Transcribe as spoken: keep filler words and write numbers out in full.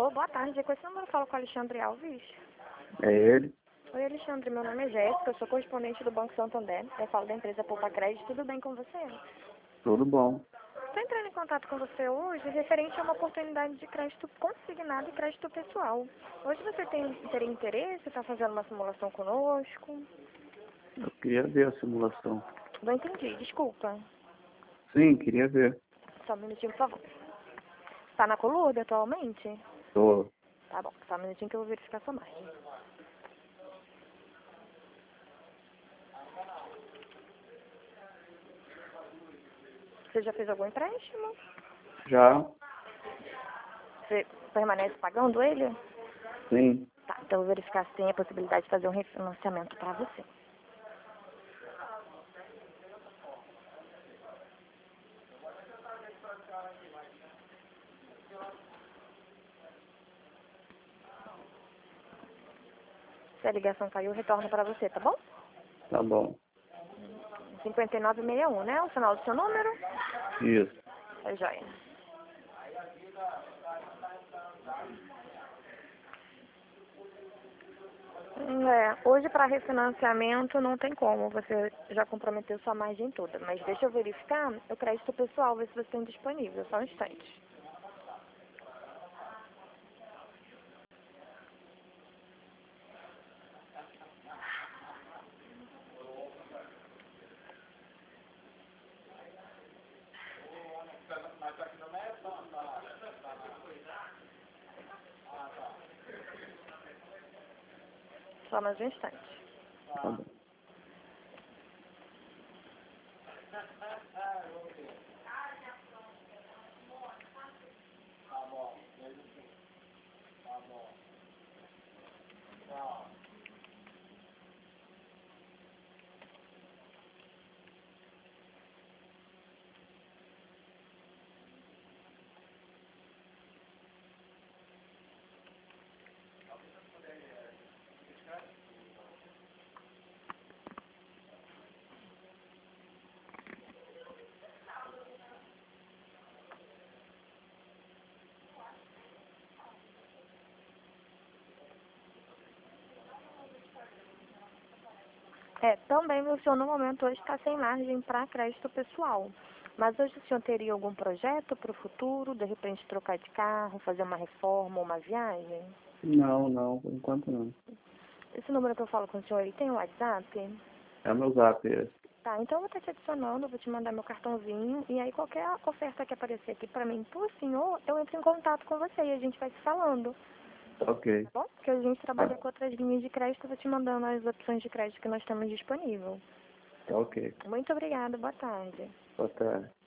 Alô, boa tarde. Com esse número eu falo com o Alexandre Alves. É ele? Oi, Alexandre. Meu nome é Jéssica. Eu sou correspondente do Banco Santander. Eu falo da empresa Poupa Crédito. Tudo bem com você? Tudo bom. Estou entrando em contato com você hoje referente a uma oportunidade de crédito consignado e crédito pessoal. Hoje você tem, teria interesse? Está fazendo uma simulação conosco? Eu queria ver a simulação. Não entendi. Desculpa. Sim, queria ver. Só um minutinho, por favor. Está na coluna atualmente? Tô. Tá bom. Só um minutinho que eu vou verificar sua margem. Você já fez algum empréstimo? Já? Você permanece pagando ele? Sim. Tá, então eu vou verificar se tem a possibilidade de fazer um refinanciamento para você. Se a ligação caiu, eu retorno para você, tá bom? Tá bom. cinquenta e nove sessenta e um, né? O final do seu número? Isso. É joia. É, hoje para refinanciamento não tem como, você já comprometeu sua margem toda, mas deixa eu verificar o crédito pessoal, ver se você tem disponível, só um instante. Só mais um instante. Tá bom. É, também o senhor no momento hoje está sem margem para crédito pessoal. Mas hoje o senhor teria algum projeto para o futuro, de repente trocar de carro, fazer uma reforma ou uma viagem? Não, não, por enquanto não. Esse número que eu falo com o senhor, ele tem um WhatsApp? É meu zap esse. Tá, então eu vou estar te adicionando, eu vou te mandar meu cartãozinho, e aí qualquer oferta que aparecer aqui para mim por senhor, eu entro em contato com você e a gente vai se falando, Ok. tá bom? Porque a gente trabalha Tá, com outras linhas de crédito, eu vou te mandando as opções de crédito que nós temos disponível. tá ok. Muito obrigada, boa tarde. Boa tarde.